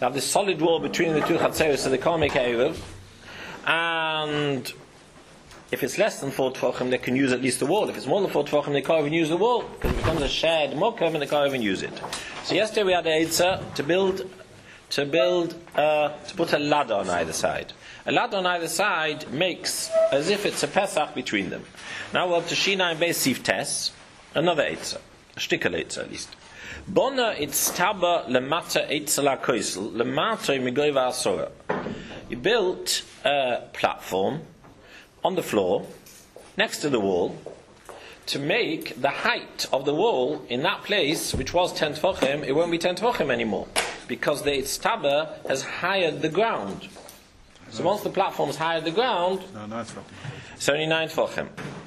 They have this solid wall between the two chatzeros, so they can't make eruv. And if it's less than 4 tefachim, they can use at least the wall. If it's more than 4 tefachim, they can't even use the wall because it becomes a shared mokum and they can't even use it. So yesterday we had the eitzah to put a ladder on either side. A ladder on either side makes as if it's a Pesach between them. Now we're up to Shina and Beis Sif Tes, another eitzah, a shtickle eitzah at least. Bona itztaba lemata eitzah la koisel lemata migoiva asora. You built a platform on the floor next to the wall to make the height of the wall in that place, which was 10 tefachim, it won't be 10 tefachim anymore because the itztaba has hired the ground. So once the platform is higher than the ground, it's only 9 tefachim.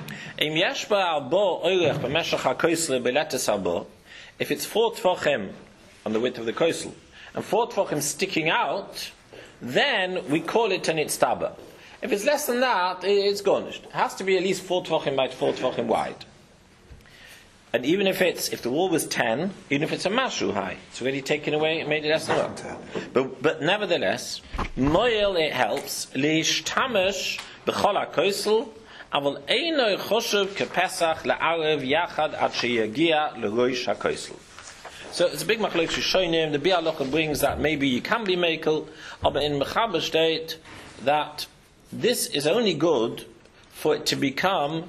If it's 4 tefachim on the width of the koisel and 4 tefachim sticking out, then we call it an itztaba. If it's less than that, it's garnished. It has to be at least 4 tefachim by 4 tefachim wide. And even if the wall was 10, even if it's a mashu high, it's already taken away and made it less than that. But nevertheless, moyel it helps, leishtamish b'chol ha-koisel, aval eino choshev kepesach la'arev yachad ad sheyagia l'roish ha-koisel. So it's a big machlok Rishonim. The Biur Halacha brings that maybe you can be mekel, but in Mechaber state that this is only good for it to become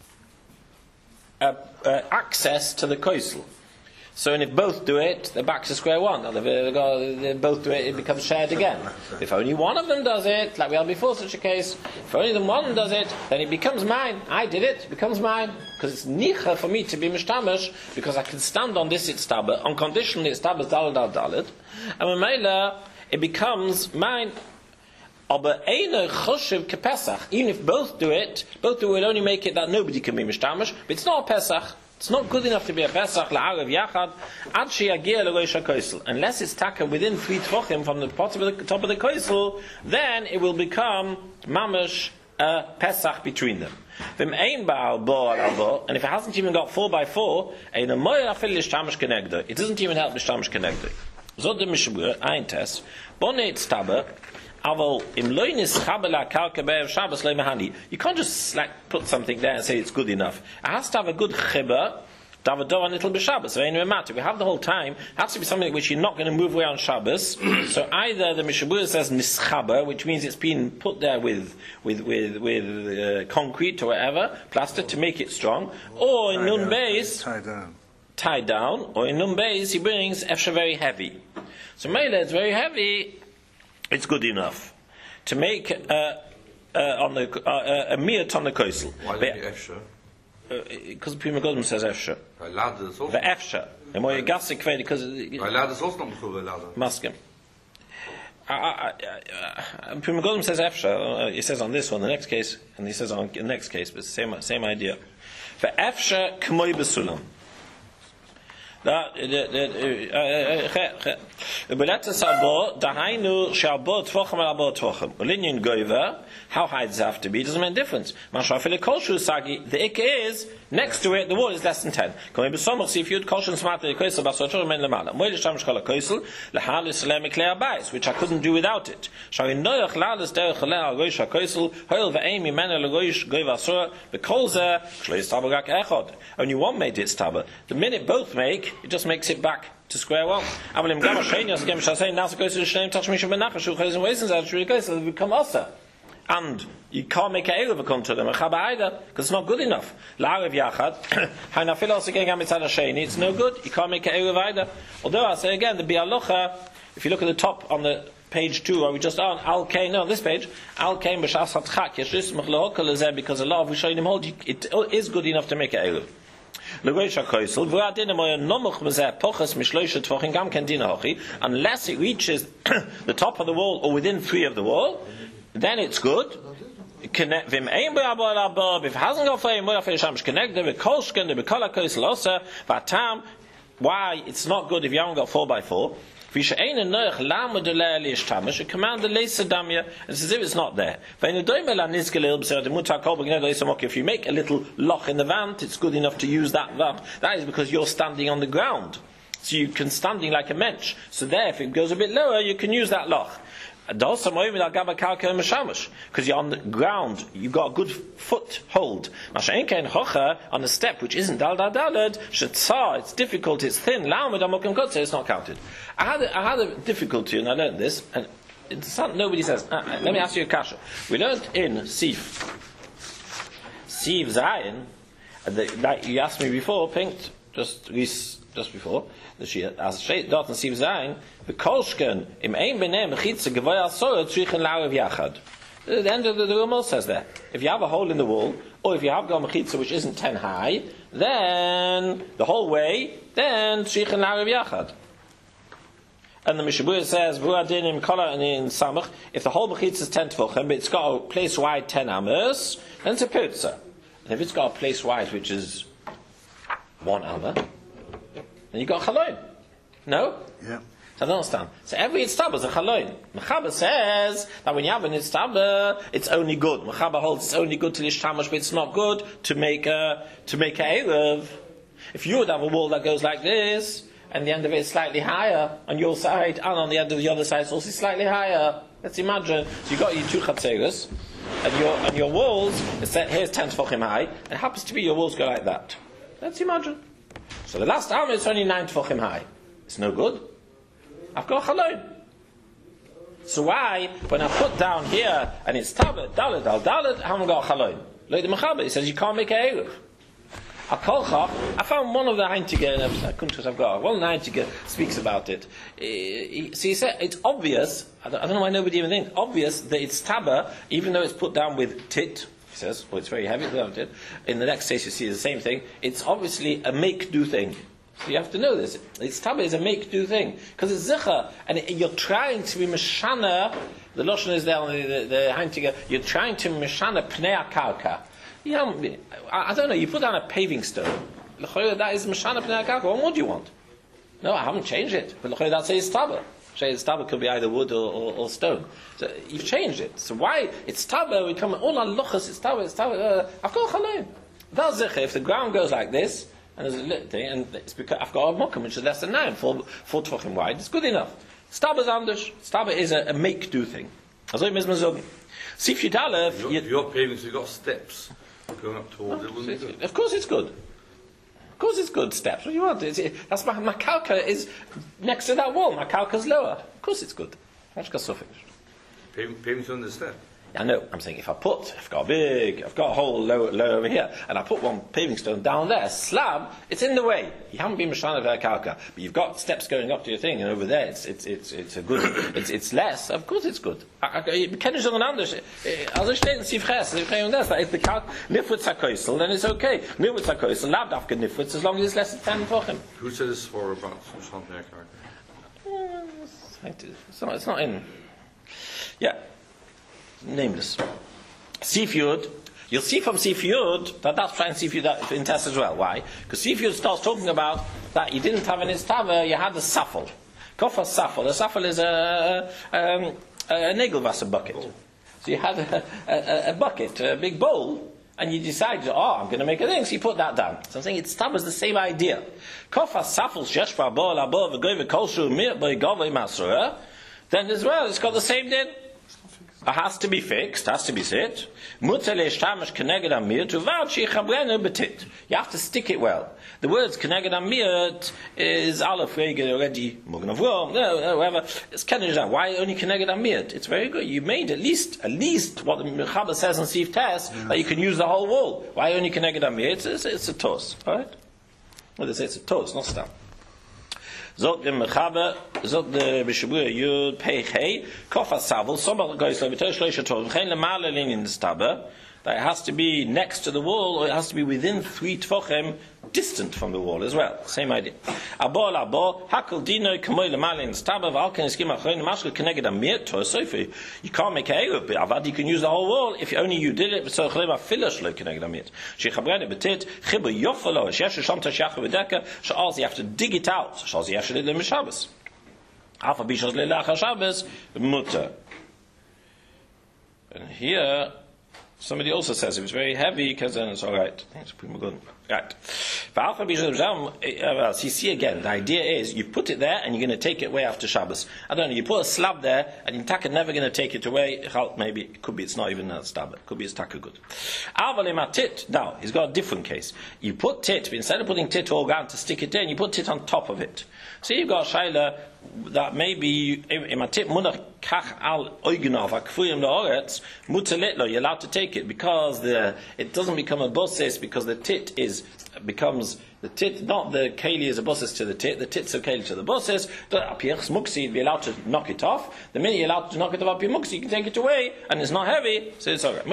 access to the koisel. So, and if both do it, they're back to square one. If they both do it, it becomes shared again. If only one of them does it, like we had before such a case, if only the one does it, then it becomes mine. I did it becomes mine. Because it's nicha for me to be mishtamish, because I can stand on this itztaba, unconditionally itztaba is daled al daled, and when Meila, it becomes mine. Aber eine choshev kepesach. Even if both do it will only make it that nobody can be mishtamish, but it's not a Pesach. It's not good enough to be a Pesach la'arev yachad ad sheyagia l'roish ha-koisel. Unless it's taka within 3 tefachim from the top of the koisel, then it will become mamash a Pesach between them. And if it hasn't even got 4 by 4, it doesn't even help mishtamish kenegdo. So the Mishabura ein tes bonnet stabber. You can't just put something there and say it's good enough. It has to have a good chibah to have a door on it'll be Shabbos. So anyway, matter. We have the whole time. It has to be something which you're not going to move away on Shabbos. So either the Mishabura says nischaber, which means it's been put there with concrete or whatever, plaster to make it strong, or in Nun Beis tied down, or in Nun Beis he brings efsha very heavy. So Meila, it's very heavy. It's good enough to make a miyat on the koisel. Why did you efsha? Because the Prima Goldman says efsha. The efsha. And more gasik kvedi because. Maskim. Prima Goldman says efsha. He says on this one, the next case, and he says on the next case, but same idea. For efsha k'moy besulam. How high does it have to be? It doesn't make a difference. The ik is next to it, the wall is less than 10. See if you had which I couldn't do without it. Only one made it stubber. The minute both make, it just makes it back to square one. And you can't make an eruv account to them, because it's not good enough. It's no good. You can't make an eruv either. Although I say again, the Biur Halacha, if you look at the top on the page 2, or we just on Al Kain, no, on this page, Al Kain b'shas hatchak yeshus mechlehokal lezeh, because a lot of Rishonim hold it is good enough to make an eruv. Unless it reaches the top of the wall or within 3 of the wall, then it's good. If it hasn't got why it's not good if you haven't got 4 by 4? It command the laser damia, it's as if it's not there. If you make a little lock in the vant, it's good enough to use that vant. That is because you're standing on the ground. so you can standing like a mensch. So there, if it goes a bit lower, you can use that loch. Because you're on the ground, you've got a good foothold. On a step which isn't dal dal dalad, it's difficult, it's thin, it's not counted. I had a difficulty, and I learned this, and nobody says, let me ask you a kasha. We learned in Sif Zayin, like you asked me before, pinked, just before, that she asked straight dot and Sif Zayin, the kolshken im ein benem mechitze gevoy asoy tzrichen lauv yachad. The end of the Ramah says there, if you have a hole in the wall, or if you have got mechitze which isn't 10 high, then the whole way, then tzrichen lauv yachad. And the Mishabur says, Vuadinim Kola and in Samach, if the whole mechitza is 10 tefachim, but it's got a place wide 10 amos, then it's a pirza. And if it's got a place wide which is 1 amma, then you got chaloin. No? Yeah. So I don't understand. So every itztaba is a chaloin. Mechaber says that when you have an itztaba, it's only good. Mechaber holds it's only good to lishtamash, but it's not good to make a erev. If you would have a wall that goes like this, and the end of it is slightly higher on your side, and on the end of the other side it's also slightly higher. Let's imagine. So you got your 2 chatzeros, and your walls, it's set, here's 10 tefachim high, and it happens to be your walls go like that. Let's imagine. So the last arm is only 9 tefachim high. It's no good. I've got chaloin. So why, when I put down here, and it's tablet, dalet, I haven't got chaloin? Like the Mechaber, he says you can't make a eruv. I found one of the Heintiger, I've got one Heintiger speaks about it. He said it's obvious. I don't know why nobody even thinks obvious that it's taba, even though it's put down with tit. He says, well, it's very heavy. In the next case, you see the same thing. It's obviously a make-do thing. So you have to know this. It's taba is a make-do thing because it's zicha, and you're trying to be meshana. The loshon is there on the Heintiger. You're trying to meshana pnei karka. I don't know, you put down a paving stone. That is Mashana Pnei HaKarka. What more do you want? No, I haven't changed it. But that says Taba. Taba could be either wood or stone. So you've changed it. So why? It's Taba, we come, all our lochas, it's Taba. I've got a chalaim. That's Zecher. If the ground goes like this, and there's a little thing, and it's because I've got a mokum, which is less than 9, 4 tefachim wide, it's good enough. Taba's anders. Taba is a make-do thing. Also, Sif Yudalef. Your pavements, you've got steps. Going up towards it, of course it's good. Of course it's good steps. What do you want? That's my kalka is next to that wall. My kalka's lower. Of course it's good. Pavements on the step. I know. I'm saying if I've got a hole low over here, and I put one paving stone down there, a slab, it's in the way. You haven't been mashana of kalka, but you've got steps going up to your thing, and over there it's a good. It's less. Of course it's good. Kenne schon anders. Also steht in Sifres, that's like the kalk nifutz hakoisel, then it's okay. Nifutz hakoisel, lab darf genifutz as long as it's less than 10 for him. Who said this for about Shantai kalka? It's not in. Yeah. Nameless. Sif Yud, you'll see from Sif Yud that's trying Sif Yud in test as well. Why? Because Sif Yud starts talking about that you didn't have an istava, you had a safel. Kofa safel. A safel is a nagelwasser bucket. So you had a bucket, a big bowl, and you decided, I'm going to make a thing, so you put that down. So I'm saying istava is the same idea. Kofa safel sheshva bo labo v'goy v'kolshu mir bo yigov v'masura. Then as well, it's got the same din. It has to be fixed, has to be sit. You have to stick it well. The words keneged amir is aleph regel already. Whatever. It's keneged. Why only keneged amir? It's very good. You made at least what the Mechaber says in Sif Tes that you can use the whole wall. Why only keneged amir? It's a toss, right? Well, they say it's a toss, not stam. Zot the Mechaber, zot the Bishabur Yud Pei Kofa Savel, Sobal goes over Toshleisha Torah, Chen Lemalelin in the Staba, that it has to be next to the wall, or it has to be within 3 tefachim, distant from the wall as well. Same idea. Abo labo, Hakol Dino, Kamoy Lemalelin in the Staba, Valken Skima Chon, Mashkel Keneged Amir, Tosofi. You can't make a Eruv, but Avad, you can use the whole wall, if only you did it, so Chlema Filash Lo Keneged Amir. Shechabrene Betit, Chibu Yofalo, Shesh Shamta Shach Vedeka, Sha'az, you have to dig it out, Sha'az Yashel Le Mishabas. Alpha Bishas Le Lach HaShabbos, Mutter. And here, Somebody also says if it's very heavy, because then it's all right. It's pretty good. Right. So you see again, the idea is you put it there and you're going to take it away after Shabbos. I don't know, you put a slab there and you're never going to take it away. Maybe, it could be it's not even a slab, it could be it's taka good. Now, he's got a different case. You put tit, instead of putting tit all around to stick it in, you put tit on top of it. So you've got a shaila that maybe you're allowed to take it because it doesn't become a bosses because the tit becomes the tit, not the keli is a bosses to the tit's a keli to the bosses. The apirch muksi, you'd be allowed to knock it off. The minute you're allowed to knock it off apir muksi, you can take it away and it's not heavy, so it's alright.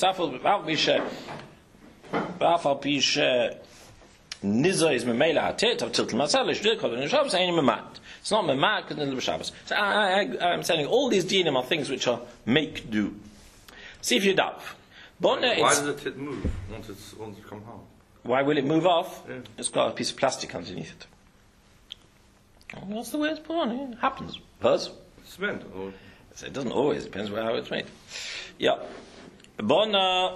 Nizo is memela hatit of tiltel masal shdir kol in Shabbos ain't memat. It's not memat because in Shabbos. So I'm saying all these dinim are things which are make do. See if you doubt. Why does the tit move once it comes out? Why will it move off? Yeah. It's got a piece of plastic underneath it. Well, that's the way it's put on. It happens. Does? Cement. Or... So it doesn't always. It depends how it's made. Yeah. Bona.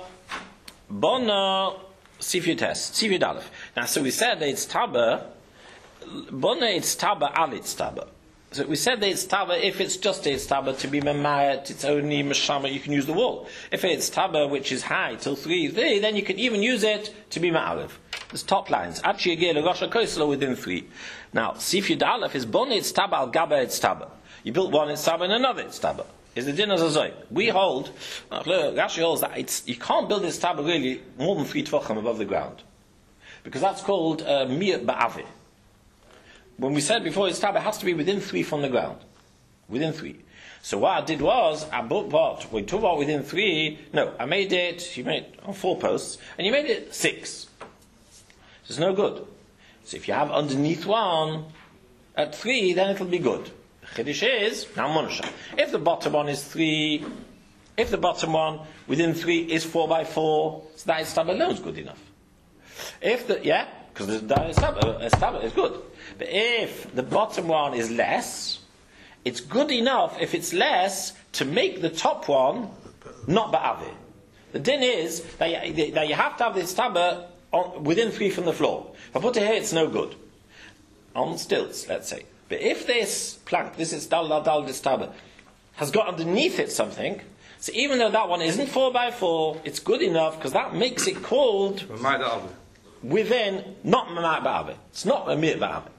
Sifyut test. Sifyut Aleph. Now, so we said that it's taba. Bona it's taba al it's taba. So we said that it's taba if it's just it's taba to be memayat, it's only mashama, you can use the wall. If it's taba which is high till 3, then you can even use it to be ma'alev. There's top lines. Actually, again, Rasha Koisla within 3. Now, Sifyut Aleph is bona it's taba al gaba it's taba. You built one it's taba and another it's taba. Is the din as a zoy. We hold, Rashi holds that you can't build this taba really more than 3 tvachim above the ground. Because that's called mir ba'avi. When we said before, it's taba has to be within 3 from the ground. Within 3. So what I did was, I bought what? We took what within 3. No, I made it, you made it on 4 posts, and you made it 6. So it's no good. So if you have underneath one, at 3, then it'll be good. Chiddush is now munsha. If the bottom one is 3, if the bottom one within 3 is 4 by 4, so that is tab alone is good enough. If the because the tab is good. But if the bottom one is less, it's good enough if it's less to make the top one not ba'avi. The din is that you have to have this tab within 3 from the floor. If I put it here, it's no good. On stilts, let's say. But if this plank, this is dal this taba, has got underneath it something, so even though that one isn't 4 by 4, it's good enough because that makes it called within, not mamat ba'avi. It's not a mir ba'avi.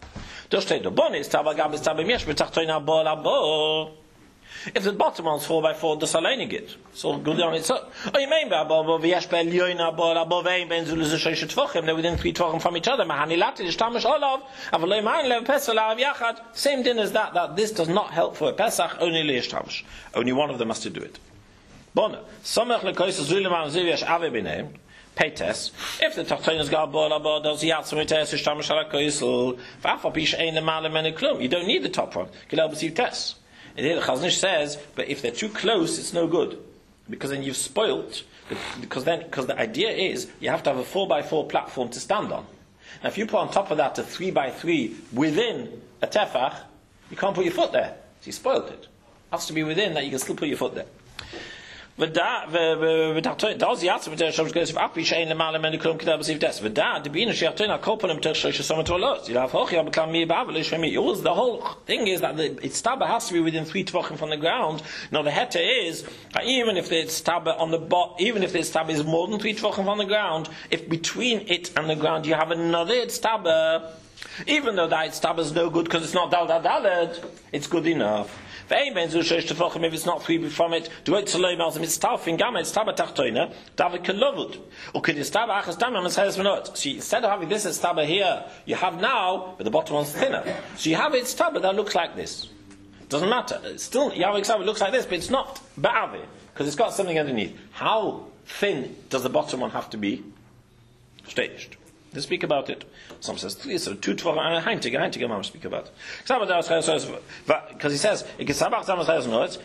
If the bottom one's 4 by 4, does aligning it? So good on its own. Oh, you mean they're within 3 tvachim from each other. Same din as that this does not help for a Pesach, only leishtamish. Only one of them has to do it. Bona. Peites. If the tachtonis got bol does he ask me to shamish ala koisel? V'afapish ein lemalem and klum. You don't need the top one. Kilel b'siv tes. And here the Chazon Ish says, but if they're too close, it's no good, because then you've spoilt. Because the idea is you have to have a 4 by 4 platform to stand on. Now, if you put on top of that a 3 by 3 within a tefach, you can't put your foot there. So you spoilt it. It has to be within that you can still put your foot there. But the whole thing is that the itztaba has to be within 3 tvachim from the ground. Now the heta is even if the itztaba on the even if the itztaba is more than 3 tvachim from the ground, if between it and the ground you have another itztaba, even though that itztaba is no good because it's not dalad, it's good enough. If it's not 3 from it, do it to low it's talfing gamma, it's taba tachtoina, david kelovud. Or could it's taba achas damam and says not. So instead of having this taba here, you have now, but the bottom one's thinner. So you have its taba that looks like this. Doesn't matter. It's still, you have it looks like this, but it's not ba'avi, because it's got something underneath. How thin does the bottom one have to be? Staged. They speak about it. Some says 3, so 2 tvachim. Heintiger Mama speak about it. Because he says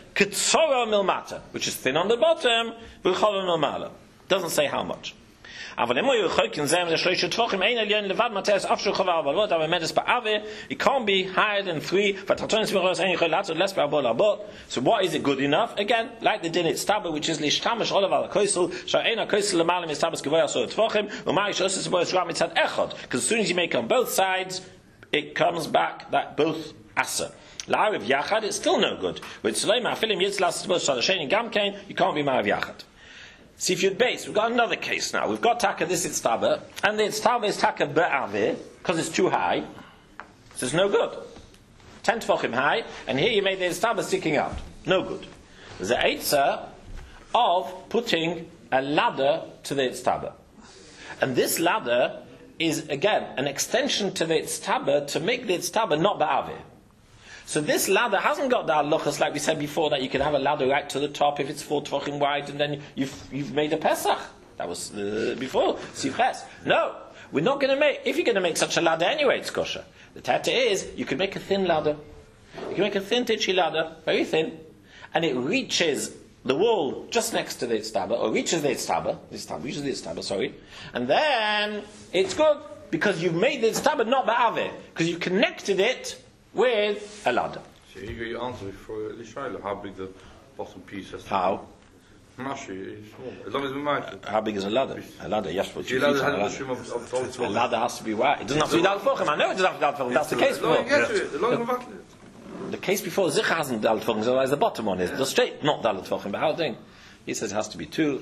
ketzora milmata, which is thin on the bottom, v'chol milmala. Doesn't say how much. Aber then you chokin zem the shloisha tvochim ein elyon levad mates afshu chavar balot aber medes ba'ave. It can't be higher than 3. For tatonis miros ein cholatz less ba'abol abot. So what is it good enough? Again, like the din itztaba, which is lishtamish olav al koisel. Sha'ena koisel lemalim istabas gevoya so tvochim. Umay shosas bois ram mitzad echad. Because as soon as you make on both sides, it comes back that both asa. La'ariv yachad, it's still no good. With Suleima afilim yitzlas bois shadasheni gamkein, you can't be ma'ariv yachad. See if you'd base, we've got another case now. We've got taka this itztaba, and the itztaba is taka be'avir, because it's too high. So it's no good. 10 tefachim high, and here you made the itztaba sticking out. No good. There's an eitzah of putting a ladder to the itztaba. And this ladder is, again, an extension to the itztaba to make the itztaba not be'avir. So this ladder hasn't got the halachas like we said before that you can have a ladder right to the top if it's 4 tefachim wide and then you've made a pesach. That was before sifres. No, we're not going to make. If you're going to make such a ladder anyway, it's kosher. The tata is you can make a thin ladder. You can make a thin titchy ladder, very thin, and it reaches the wall just next to the itztaba, or reaches the itztaba, sorry, and then it's good because you've made the itztaba not ba'aveh because you connected it with a ladder. So you got your answer for Lishaila, how big the bottom piece has to be. How? Mashi, small. As long as we might. How big is a ladder? A ladder, yes, for The ladder has the of a ladder has to be wide. It doesn't have to be dal tefachim. I know it doesn't have to be dal tefachim. That's the case before. The case before Zicha hasn't dal tefachim, otherwise the bottom one is. The straight, not dal tefachim, but how thing? He says it has to be 2.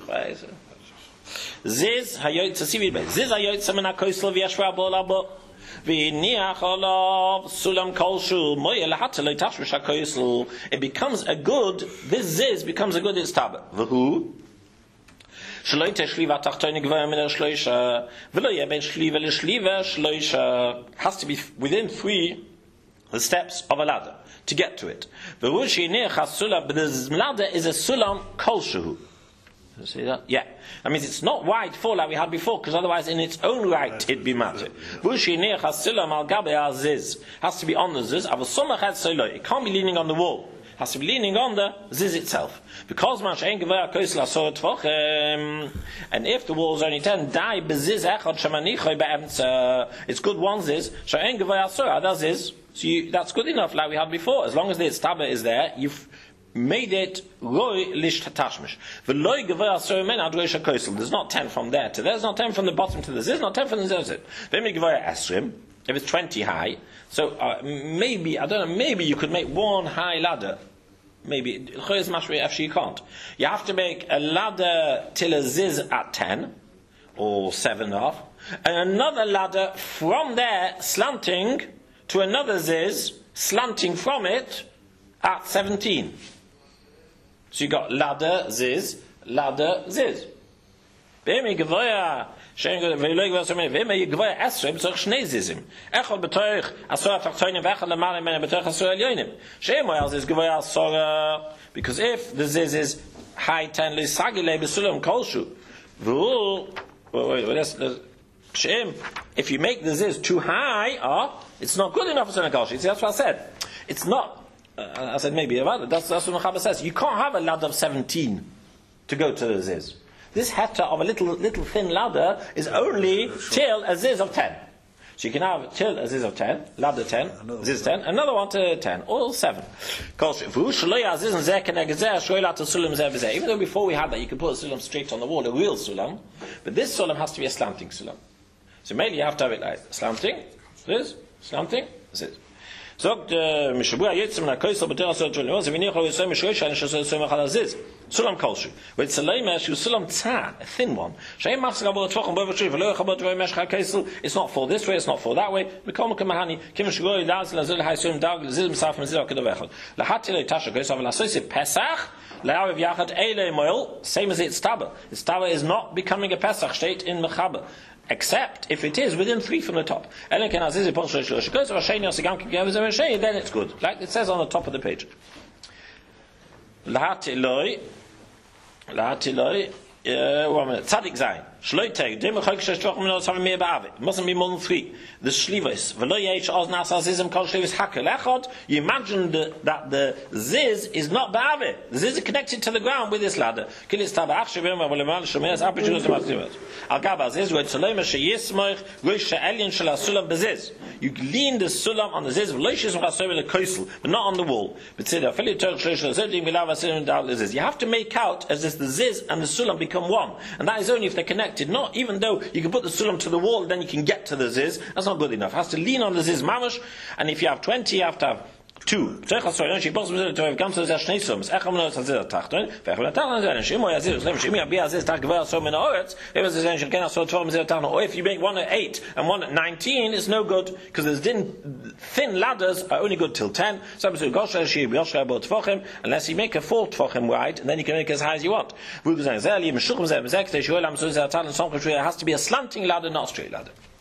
Ziz hayotza sivid be. Ziz hayotza min hakoisel v'yashva bol abo. V'niach olav sulam kolshu moye lahatzaloi tashvish hakoisel. It becomes a good. This ziz becomes a good itztaba. V'hu shloi teshliva tachtoini gvoya min shloisha v'lo yeben shliva l'shliva shloisha. Has to be within 3 the steps of a ladder to get to it. V'hu sheinech hasulam, but the ladder is a sulam kolshu. You see that? Yeah. That means it's not wide 4 like we had before, because otherwise in its own right it'd be matter. Has to be on the ziz. It can't be leaning on the wall. It has to be leaning on the ziz itself. Because and if the wall is only 10, it's good one ziz. So that's good enough like we had before. As long as the itztaba is there, you've made it roy lish tatashmish. V'loy gevei asur men adroish hakoisel. There's not 10 from there to there. There's not 10 from the bottom to the ziz. Not 10 from the ziz. V'mi gevei asrim. If it's 20 high, so maybe I don't know. Maybe you could make 1 high ladder. Maybe choyes mashri after you can't. You have to make a ladder till a ziz at 10 or 7.5, and another ladder from there slanting to another ziz, slanting from it at 17. So you got ladder, ziz, ladder, ziz. V'emi gevoya, shein v'iloi gevoya so many, v'emi gevoya esrei, b'tzorch shnei zizim. Echad b'toich asor ha'tachtoinim, v'echad l'malim mene b'toich asor ha'lyoinim. Shein moyal ziz gevoya asor, because if the ziz is high 10, l'sagile b'sulam kolshu, v'u, shein, if you make the ziz too high, it's not good enough for sulam kolshu. See, that's what I said. It's not. I said maybe that's what Mechaber says. You can't have a ladder of 17 to go to the ziz. This heta of a little thin ladder is only till a ziz of 10. So you can have till a ziz of 10, ladder 10, ziz 10, another one to 10, all 7. Even though before we had that you could put a sulam straight on the wall, a real sulam, but this sulam has to be a slanting sulam. So maybe you have to have it like slanting, this, slanting, ziz. Sagt Mishabua jetzt in der Kaisel beter so John was wenn ich habe so Mishosh and so Machalaziz Sulam Kolshu with Salema you Sulam Tza a thin one Shay machs gabot tvochen bo v'shiv lo chabot ve mesh Kaisel it's not for this way it's not for that way bekom kemahani kim shgoy daz la zul haysum dag zil msaf min zil kedov echad la hat le tasha Kaisel la so Pesach la yav yachad ele moil same as its taba is not becoming a Pesach state in Mechaber. Except if it is within 3 from the top. Then it's good. Like it says on the top of the page. Tzadik Zayin. Shloiteg, dem Chokshach Tvachim Minos have mehr beave. It mustn't be more than 3. The Shlivos, V'lo Yesh Oz Nasa Zizim Kol Shlivos Hakel Echad. You imagine that the Ziz is not beave. The Ziz is connected to the ground with this ladder. Kilis Tabach Shevim V'lemal Shomeres Apijus Masimus. Al Gaba Ziz Wed Solema Sheyismoich Rosh Elyon Shel Sulam Beziz. You lean the Sulam on the Ziz V'lo Yesh Chasover the Koisel, but not on the wall. But say the Afili Torch Shlosh Zedim Vilava Sidim Dal Ziz. You have to make out as if the Ziz and the Sulam become one, and that is only if they're connected. Not even though you can put the Sulam to the wall, then you can get to the Ziz. That's not good enough. It has to lean on the Ziz mamash, and if you have 20, you have to have 2. If you have two if you make one at 8 and one at 19, it's no good, because the thin ladders are only good till 10. Unless you make a 4 tfachim wide, and then you can make it as high as you want. It has to be a slanting ladder, not a straight ladder.